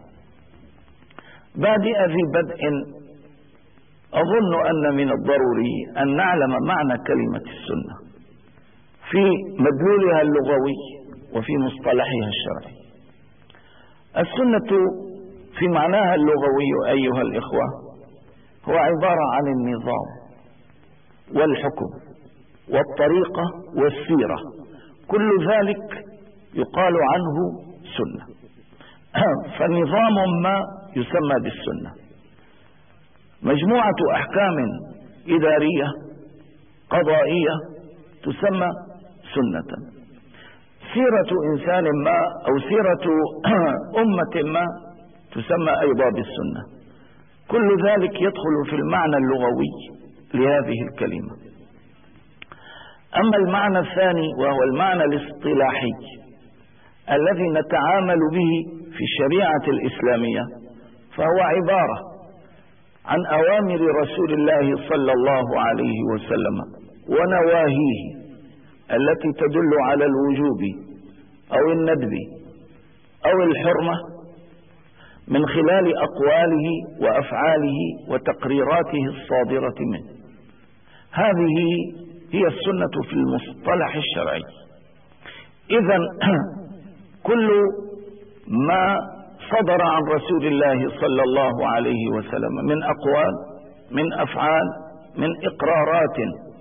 بادئ ذي بدء، أظن أن من الضروري أن نعلم معنى كلمة السنة في مدلولها اللغوي وفي مصطلحها الشرعي. السنة في معناها اللغوي أيها الإخوة هو عبارة عن النظام والحكم والطريقة والسيرة، كل ذلك يقال عنه سنة. فنظام ما يسمى بالسنة، مجموعة أحكام إدارية قضائية تسمى سنة، سيرة إنسان ما أو سيرة أمة ما تسمى أيضا بالسنة. كل ذلك يدخل في المعنى اللغوي لهذه الكلمة. أما المعنى الثاني وهو المعنى الاصطلاحي، الذي نتعامل به في الشريعة الإسلامية فهو عبارة عن أوامر رسول الله صلى الله عليه وسلم ونواهيه التي تدل على الوجوب أو الندب أو الحرمة من خلال أقواله وأفعاله وتقريراته الصادرة منه. هذه هي السنة في المصطلح الشرعي. إذن كل ما صدر عن رسول الله صلى الله عليه وسلم من أقوال، من أفعال، من إقرارات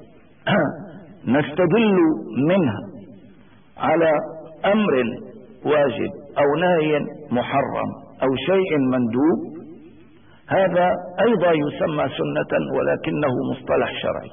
نستدل منها على أمر واجب أو نهي محرم أو شيء مندوب، هذا أيضا يسمى سنة ولكنه مصطلح شرعي.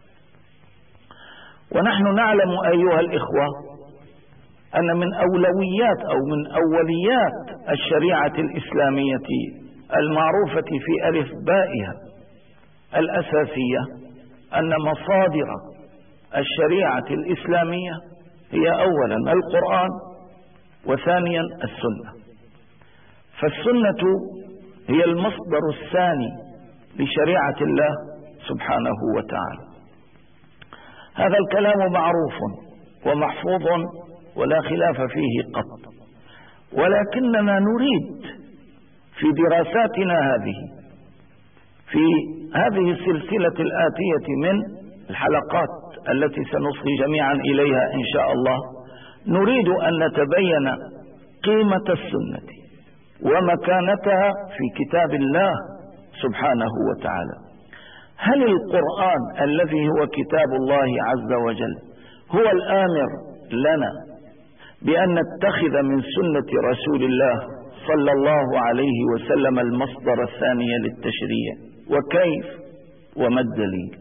ونحن نعلم أيها الإخوة أن من أولويات أو من أوليات الشريعة الإسلامية المعروفة في ألف بائها الأساسية أن مصادر الشريعة الإسلامية هي أولا القرآن وثانيا السنة. فالسنة هي المصدر الثاني لشريعة الله سبحانه وتعالى. هذا الكلام معروف ومحفوظ ولا خلاف فيه قط، ولكننا نريد في دراساتنا في هذه السلسلة الآتية من الحلقات التي سنصغي جميعا إليها إن شاء الله، نريد أن نتبين قيمة السنة ومكانتها في كتاب الله سبحانه وتعالى. هل القرآن الذي هو كتاب الله عز وجل هو الآمر لنا بأن نتخذ من سنة رسول الله صلى الله عليه وسلم المصدر الثاني للتشريع؟ وكيف وما الدليل؟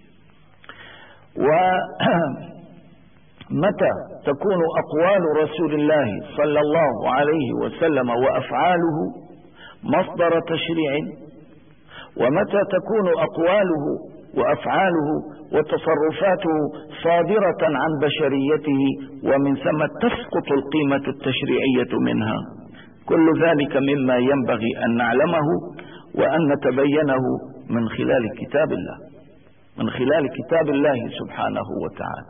ومتى تكون أقوال رسول الله صلى الله عليه وسلم وأفعاله مصدر تشريع؟ ومتى تكون أقواله وأفعاله وتصرفاته صادرة عن بشريته ومن ثم تسقط القيمة التشريعية منها؟ كل ذلك مما ينبغي أن نعلمه وأن نتبينه من خلال كتاب الله، من خلال كتاب الله سبحانه وتعالى.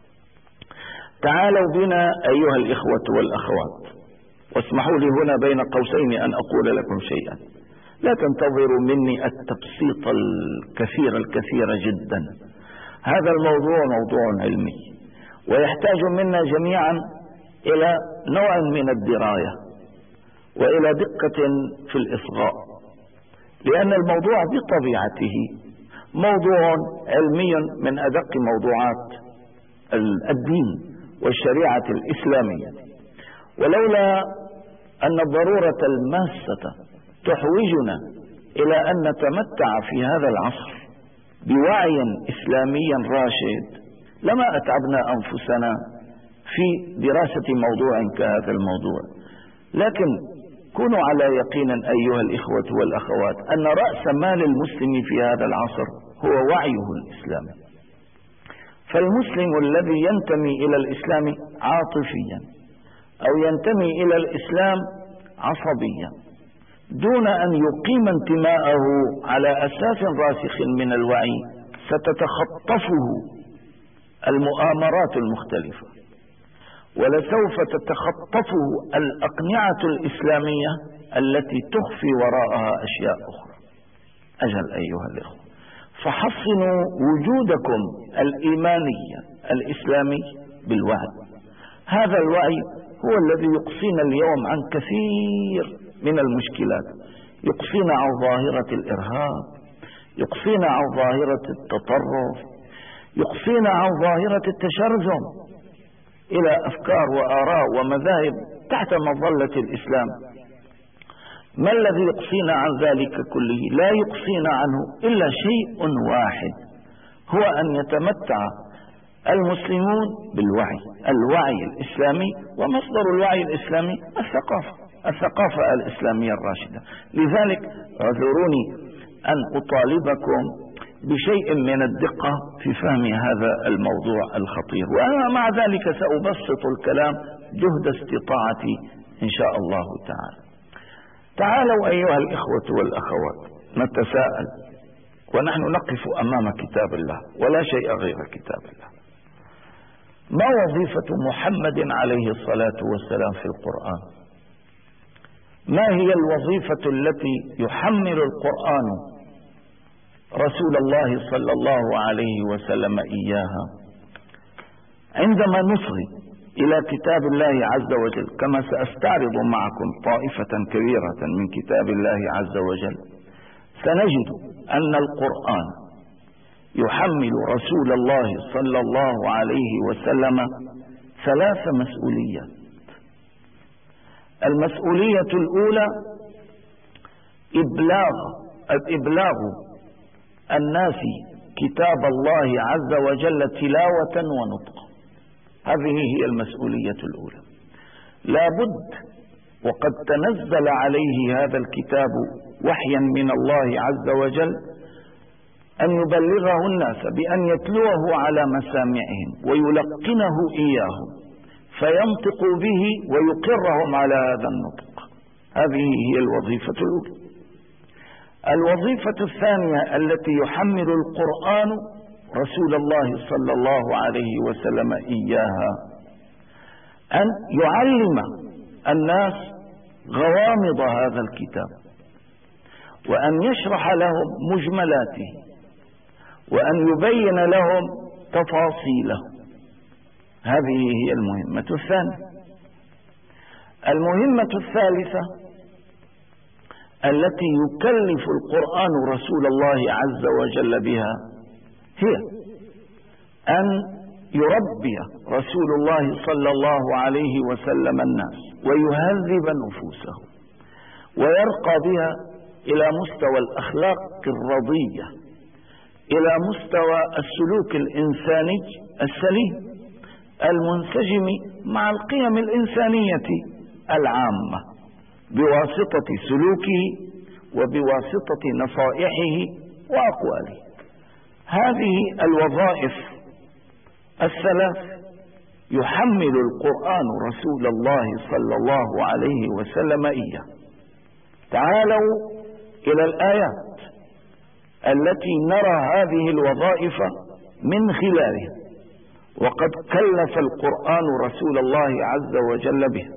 تعالوا بنا أيها الإخوة والأخوات، واسمحوا لي هنا بين قوسين أن أقول لكم شيئا. لا تنتظروا مني التبسيط الكثير جدا. هذا الموضوع موضوع علمي ويحتاج منا جميعا إلى نوع من الدراية وإلى دقة في الإصغاء، لأن الموضوع بطبيعته موضوع علمي من أدق موضوعات الدين والشريعة الإسلامية. ولولا أن الضرورة الماسة تحوجنا إلى أن نتمتع في هذا العصر بوعي إسلامي راشد لما أتعبنا أنفسنا في دراسة موضوع كهذا الموضوع. لكن كونوا على يقين أيها الإخوة والأخوات أن رأس مال المسلم في هذا العصر هو وعيه الإسلامي. فالمسلم الذي ينتمي إلى الإسلام عاطفيا أو ينتمي إلى الإسلام عصبيا دون أن يقيم انتماءه على أساس راسخ من الوعي ستتخطفه المؤامرات المختلفة، ولسوف تتخطفه الأقنعة الإسلامية التي تخفي وراءها أشياء أخرى. أجل أيها الإخوة، فحصنوا وجودكم الإيماني الإسلامي بالوعي. هذا الوعي هو الذي يقصينا اليوم عن كثير من المشكلات، يقصينا عن ظاهرة الإرهاب، يقصينا عن ظاهرة التطرف، يقصينا عن ظاهرة التشرذم إلى أفكار وآراء ومذاهب تحت مظلة الإسلام. ما الذي يقصينا عن ذلك كله؟ لا يقصينا عنه إلا شيء واحد، هو أن يتمتع المسلمون بالوعي، الوعي الإسلامي. ومصدر الوعي الإسلامي الثقافة الإسلامية الراشدة. لذلك اعذروني أن أطالبكم بشيء من الدقة في فهم هذا الموضوع الخطير، وأنا مع ذلك سأبسط الكلام جهد استطاعتي إن شاء الله تعالى. تعالوا أيها الإخوة والأخوات نتساءل، ونحن نقف أمام كتاب الله ولا شيء غير كتاب الله، ما وظيفة محمد عليه الصلاة والسلام في القرآن؟ ما هي الوظيفة التي يحمل القرآن رسول الله صلى الله عليه وسلم إياها؟ عندما نصغي إلى كتاب الله عز وجل، كما سأستعرض معكم طائفة كبيرة من كتاب الله عز وجل، سنجد أن القرآن يحمل رسول الله صلى الله عليه وسلم 3 مسؤوليات. المسؤولية الأولى إبلاغ الناس كتاب الله عز وجل تلاوة ونطقا، هذه هي المسؤولية الأولى. لا بد وقد تنزل عليه هذا الكتاب وحيا من الله عز وجل أن يبلغه الناس بأن يتلوه على مسامعهم ويلقنه إياهم فينطق به ويقرهم على هذا النطق. هذه هي الوظيفة الأولى. الوظيفة الثانية التي يحمل القرآن رسول الله صلى الله عليه وسلم إياها أن يعلم الناس غوامض هذا الكتاب، وأن يشرح لهم مجملاته، وأن يبين لهم تفاصيله. هذه هي المهمة الثانية. المهمة الثالثة التي يكلف القرآن رسول الله عز وجل بها هي أن يربي رسول الله صلى الله عليه وسلم الناس ويهذب نفوسهم ويرقى بها إلى مستوى الأخلاق الرضية، إلى مستوى السلوك الإنساني السليم المنسجم مع القيم الإنسانية العامة بواسطة سلوكه وبواسطة نصائحه وأقواله. هذه الوظائف الثلاث يحمل القرآن رسول الله صلى الله عليه وسلم إياه. تعالوا إلى الآيات التي نرى هذه الوظائف من خلالها، وقد كلف القرآن رسول الله عز وجل بها.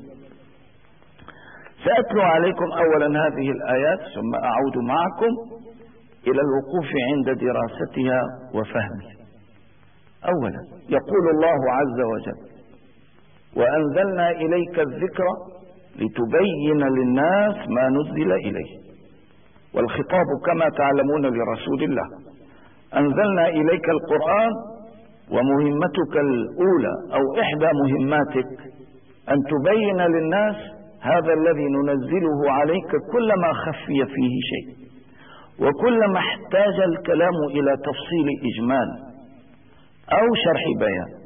سأتلو عليكم أولا هذه الآيات ثم أعود معكم إلى الوقوف عند دراستها وفهمها. أولا يقول الله عز وجل: وأنزلنا إليك الذكر لتبين للناس ما نزل إليه. والخطاب كما تعلمون لرسول الله. أنزلنا إليك القرآن، ومهمتك الأولى أو إحدى مهماتك أن تبين للناس هذا الذي ننزله عليك كلما خفي فيه شيء، وكلما احتاج الكلام إلى تفصيل إجمال أو شرح بيان.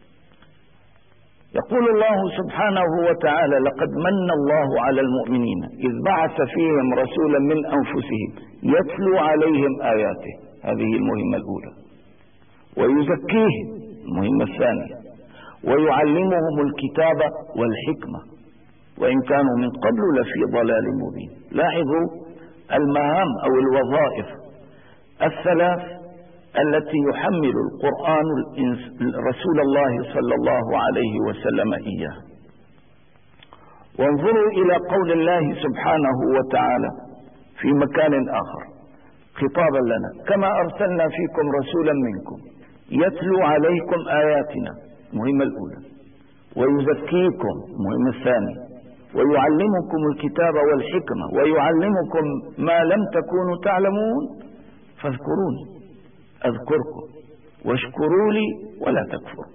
يقول الله سبحانه وتعالى: لقد من الله على المؤمنين إذ بعث فيهم رسولا من أنفسهم يتلو عليهم آياته. هذه المهمة الأولى. ويزكيهم، المهمة الثانية. ويعلمهم الكتاب والحكمة وإن كانوا من قبل لفي ضلال مبين. لاحظوا المهام أو الوظائف الثلاث التي يحمل القرآن رسول الله صلى الله عليه وسلم إياه. وانظروا إلى قول الله سبحانه وتعالى في مكان آخر خطابا لنا: كما أرسلنا فيكم رسولا منكم يتلو عليكم آياتنا، المهمة الأولى. ويزكيكم، المهمة الثانية. ويعلمكم الكتاب والحكمة ويعلمكم ما لم تكونوا تعلمون فاذكروني أذكركم واشكروا لي ولا تكفروا.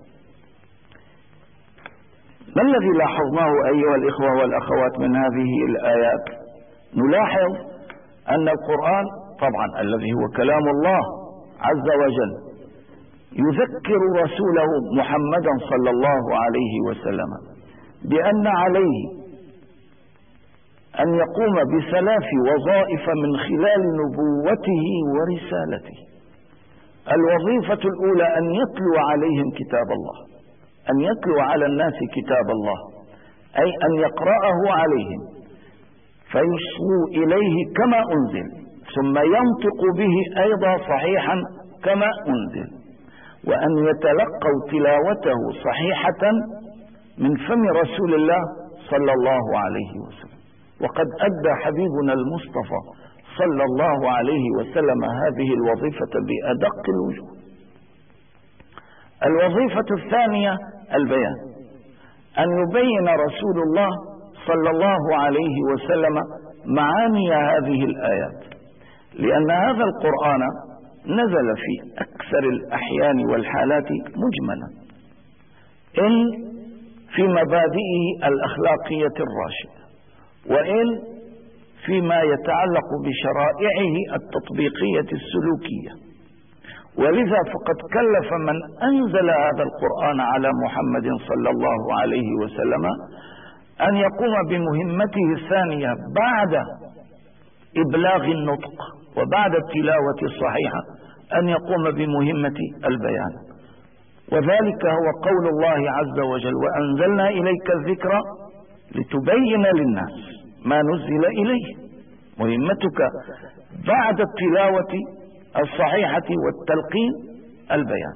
ما الذي لاحظناه أيها الإخوة والأخوات من هذه الآيات؟ نلاحظ أن القرآن طبعا الذي هو كلام الله عز وجل يذكر رسوله محمدا صلى الله عليه وسلم بأن عليه أن يقوم بثلاث وظائف من خلال نبوته ورسالته. الوظيفة الأولى أن يتلو عليهم كتاب الله، أن يتلو على الناس كتاب الله، أي أن يقرأه عليهم فيصغوا إليه كما أنزل، ثم ينطق به أيضا صحيحا كما أنزل، وأن يتلقوا تلاوته صحيحة من فم رسول الله صلى الله عليه وسلم. وقد أدى حبيبنا المصطفى صلى الله عليه وسلم هذه الوظيفة بأدق الوجوه. الوظيفة الثانية البيان، أن يبين رسول الله صلى الله عليه وسلم معاني هذه الآيات، لأن هذا القرآن نزل في أكثر الأحيان والحالات مجملا، إن في مبادئه الأخلاقية الراشدة، وإن فيما يتعلق بشرائعه التطبيقية السلوكية. ولذا فقد كلف من أنزل هذا القرآن على محمد صلى الله عليه وسلم أن يقوم بمهمته الثانية بعد إبلاغ النطق وبعد التلاوة الصحيحة، أن يقوم بمهمة البيان. وذلك هو قول الله عز وجل: وأنزلنا إليك الذكر لتبين للناس ما نزل إليه. مهمتك بعد التلاوة الصحيحة والتلقين البيان.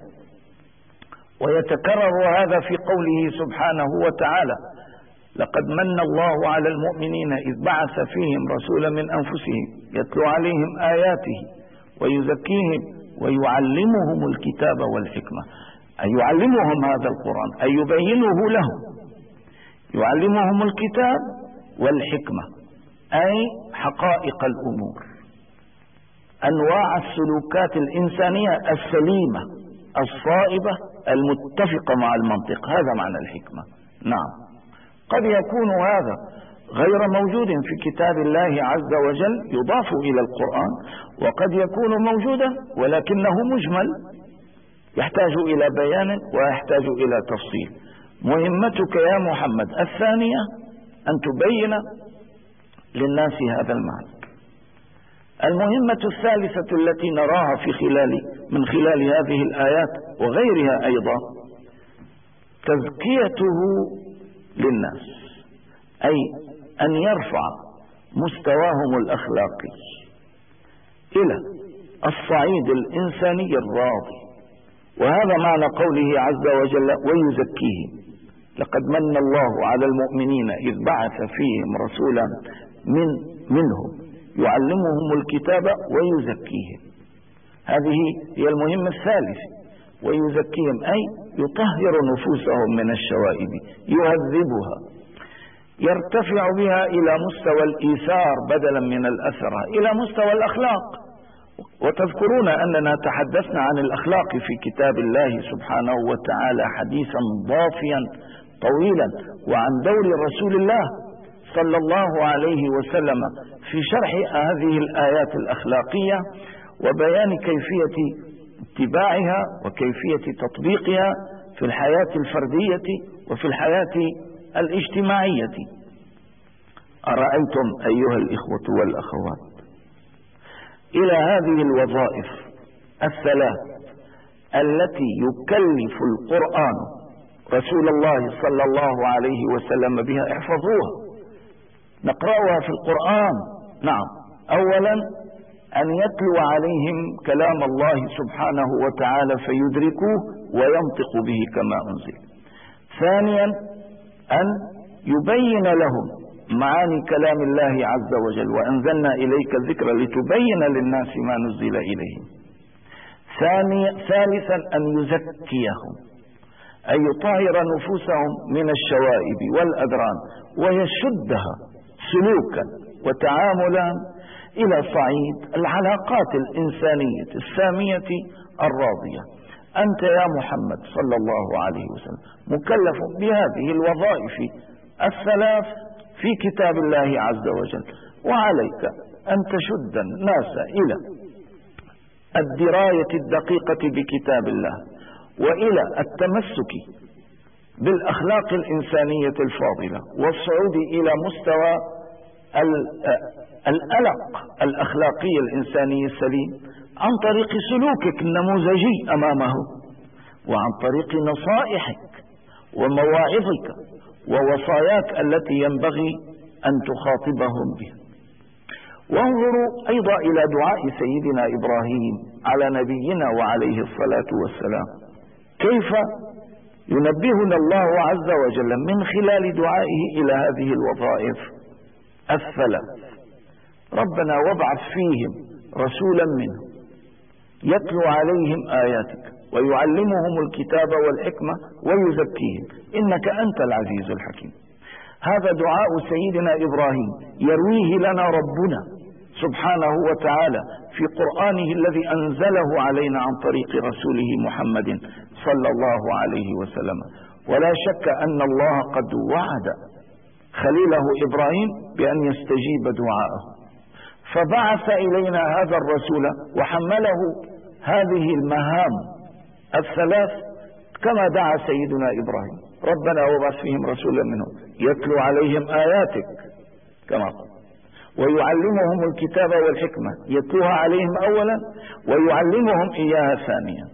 ويتكرر هذا في قوله سبحانه وتعالى: لقد من الله على المؤمنين إذ بعث فيهم رسولا من أنفسهم يتلو عليهم آياته ويزكيهم ويعلمهم الكتاب والحكمة. أي يعلمهم هذا القرآن، أي يبينه لهم، يعلمهم الكتاب والحكمة، أي حقائق الأمور، أنواع السلوكات الإنسانية السليمة الصائبة المتفقة مع المنطق. هذا معنى الحكمة. نعم، قد يكون هذا غير موجود في كتاب الله عز وجل يضاف إلى القرآن، وقد يكون موجودا ولكنه مجمل يحتاج إلى بيان ويحتاج إلى تفصيل. مهمتك يا محمد الثانية أن تبين للناس هذا المعنى. المهمة الثالثة التي نراها من خلال هذه الآيات وغيرها أيضا تزكيته للناس، أي أن يرفع مستواهم الأخلاقي إلى الصعيد الإنساني الراضي. وهذا معنى قوله عز وجل: ويزكيهم. لقد من الله على المؤمنين إذ بعث فيهم رسولا منهم يعلمهم الكتاب ويزكيهم. هذه هي المهمة الثالثة. ويزكيهم أي يطهر نفوسهم من الشوائب، يهذبها، يرتفع بها إلى مستوى الإيثار بدلا من الأثرة، إلى مستوى الأخلاق. وتذكرون أننا تحدثنا عن الأخلاق في كتاب الله سبحانه وتعالى حديثا ضافيا طويلا، وعن دور رسول الله صلى الله عليه وسلم في شرح هذه الآيات الأخلاقية وبيان كيفية اتباعها وكيفية تطبيقها في الحياة الفردية وفي الحياة الاجتماعية. أرأيتم أيها الإخوة والأخوات إلى هذه الوظائف الثلاث التي يكلف القرآن رسول الله صلى الله عليه وسلم بها، احفظوها، نقرأها في القرآن. نعم، أولا أن يتلو عليهم كلام الله سبحانه وتعالى فيدركوه وينطق به كما أنزل. ثانيا أن يبين لهم معاني كلام الله عز وجل: وأنزلنا إليك الذكر لتبين للناس ما نزل إليهم. ثالثا أن يزكيهم، أن يطهر نفوسهم من الشوائب والأدران ويشدها سلوكا وتعاملا إلى صعيد العلاقات الإنسانية السامية الراضية. أنت يا محمد صلى الله عليه وسلم مكلف بهذه الوظائف الثلاث في كتاب الله عز وجل، وعليك أن تشد الناس إلى الدراية الدقيقة بكتاب الله وإلى التمسك بالأخلاق الإنسانية الفاضلة والصعود إلى مستوى الألق الأخلاقي الإنساني السليم عن طريق سلوكك النموذجي أمامه، وعن طريق نصائحك ومواعظك ووصاياك التي ينبغي أن تخاطبهم بها. وانظروا أيضا إلى دعاء سيدنا إبراهيم على نبينا وعليه الصلاة والسلام، كيف ينبهنا الله عز وجل من خلال دعائه إلى هذه الوظائف الثلاث. ربنا وابعث فيهم رسولا منهم يتلو عليهم آياتك ويعلمهم الكتاب والحكمة ويزكيهم إنك أنت العزيز الحكيم. هذا دعاء سيدنا إبراهيم يرويه لنا ربنا سبحانه وتعالى في قرآنه الذي أنزله علينا عن طريق رسوله محمد صلى الله عليه وسلم. ولا شك أن الله قد وعد خليله إبراهيم بأن يستجيب دعاءه، فبعث إلينا هذا الرسول وحمله هذه المهام الثلاث كما دعا سيدنا إبراهيم. ربنا وابعث فيهم رسولا منهم يتلو عليهم آياتك كما قال، ويعلمهم الكتاب والحكمة، يتلوها عليهم أولا ويعلمهم إياها ثانيا،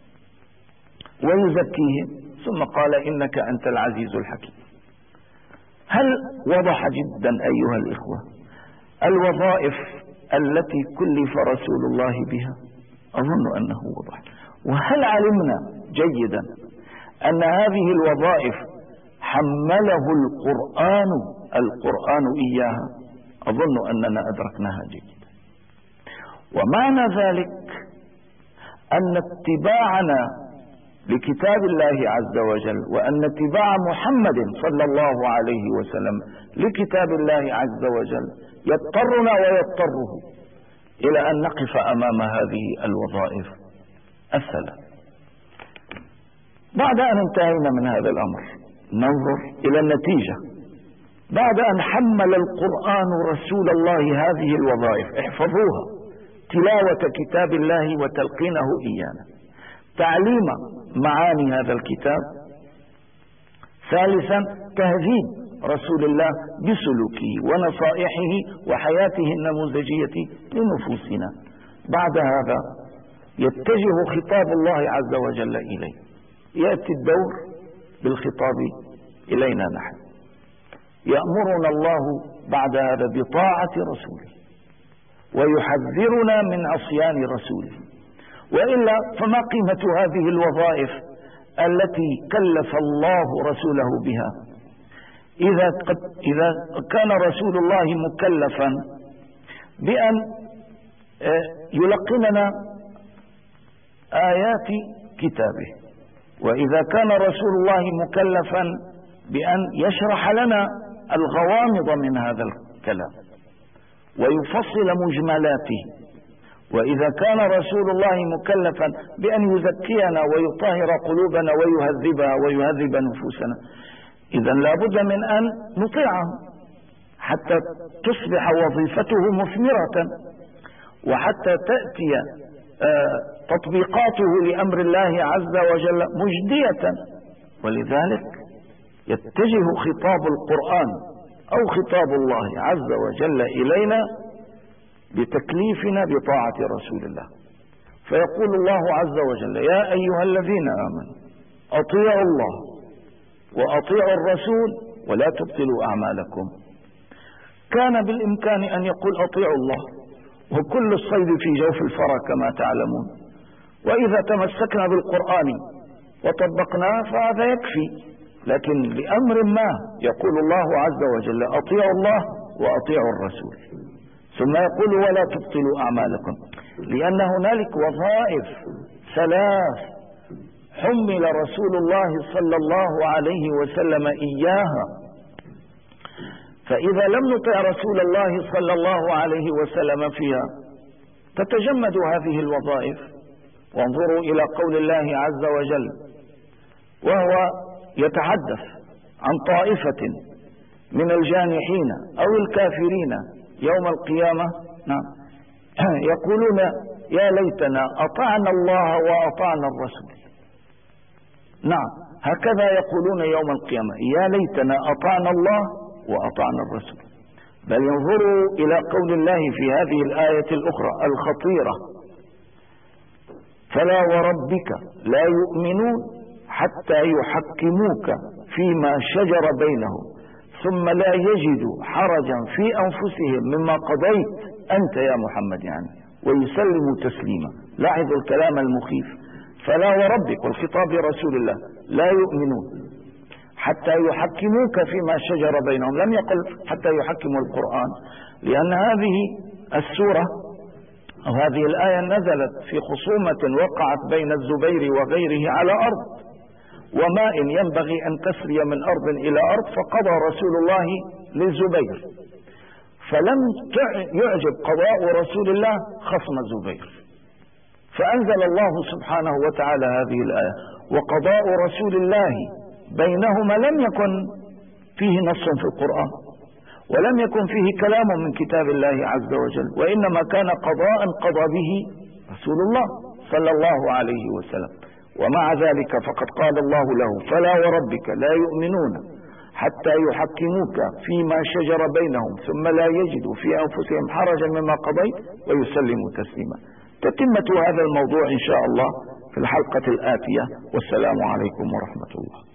ويزكيهم، ثم قال إنك أنت العزيز الحكيم. هل وضح جدا أيها الإخوة الوظائف التي كلف رسول الله بها؟ أظن أنه وضح. وهل علمنا جيدا أن هذه الوظائف حمله القرآن إياها؟ أظن أننا أدركناها جيدا. ومعنى ذلك أن اتباعنا لكتاب الله عز وجل وأن اتباع محمد صلى الله عليه وسلم لكتاب الله عز وجل يضطرنا ويضطره إلى أن نقف أمام هذه الوظائف الثلاث. بعد أن انتهينا من هذا الأمر ننظر إلى النتيجة. بعد أن حمل القرآن رسول الله هذه الوظائف، احفظوها، تلاوة كتاب الله وتلقينه إيانا، تعليم معاني هذا الكتاب، ثالثا تهذيب رسول الله بسلوكه ونصائحه وحياته النموذجية لنفوسنا. بعد هذا يتجه خطاب الله عز وجل إليه، يأتي الدور بالخطاب إلينا نحن. يأمرنا الله بعد هذا بطاعة رسوله ويحذرنا من عصيان رسوله، وإلا فما قيمة هذه الوظائف التي كلف الله رسوله بها إذا كان رسول الله مكلفا بأن يلقننا آيات كتابه، وإذا كان رسول الله مكلفا بأن يشرح لنا الغوامض من هذا الكلام ويفصل مجملاته، وإذا كان رسول الله مكلفا بأن يزكينا ويطهر قلوبنا ويهذبها ويهذب نفوسنا، إذا لابد من أن نطيعه حتى تصبح وظيفته مثمرة وحتى تأتي تطبيقاته لأمر الله عز وجل مجدية. ولذلك يتجه خطاب القرآن أو خطاب الله عز وجل إلينا بتكليفنا بطاعة رسول الله. فيقول الله عز وجل: يا أيها الذين آمنوا أطيعوا الله وأطيعوا الرسول ولا تبطلوا أعمالكم. كان بالإمكان أن يقول أطيعوا الله وكل الصيد في جوف الفرى كما تعلمون، وإذا تمسكنا بالقرآن وطبقناه فهذا يكفي، لكن لأمر ما يقول الله عز وجل: أطيعوا الله وأطيعوا الرسول، ثم يقول: ولا تبطلوا أعمالكم، لأن هنالك وظائف ثلاث حمل رسول الله صلى الله عليه وسلم إياها، فإذا لم نطع رسول الله صلى الله عليه وسلم فيها تتجمد هذه الوظائف. وانظروا إلى قول الله عز وجل وهو يتحدث عن طائفة من الجانحين أو الكافرين يوم القيامة، نعم، يقولون: يا ليتنا أطعنا الله وأطعنا الرسول. نعم، هكذا يقولون يوم القيامة: يا ليتنا أطعنا الله وأطعنا الرسول. بل ينظروا إلى قول الله في هذه الآية الأخرى الخطيرة: فلا وربك لا يؤمنون حتى يحكموك فيما شجر بينهم ثم لا يجدوا حرجا في أنفسهم مما قضيت أنت يا محمد يعني ويسلموا تسليما. لاحظوا الكلام المخيف. فلا وربك، والخطاب لرسول الله، لا يؤمنون حتى يحكموك فيما شجر بينهم. لم يقل حتى يحكموا القرآن، لأن هذه السورة أو هذه الآية نزلت في خصومة وقعت بين الزبير وغيره على أرض وماء ينبغي أن تسري من أرض إلى أرض، فقضى رسول الله للزبير، فلم يعجب قضاء رسول الله خصم الزبير، فأنزل الله سبحانه وتعالى هذه الآية. وقضاء رسول الله بينهما لم يكن فيه نص في القرآن، ولم يكن فيه كلام من كتاب الله عز وجل، وإنما كان قضاء قضى به رسول الله صلى الله عليه وسلم. ومع ذلك فقد قال الله له: فلا وربك لا يؤمنون حتى يحكموك فيما شجر بينهم ثم لا يجدوا في أنفسهم حرجا مما قضيت ويسلموا تسليما. تتمة هذا الموضوع إن شاء الله في الحلقة الآتية، والسلام عليكم ورحمة الله.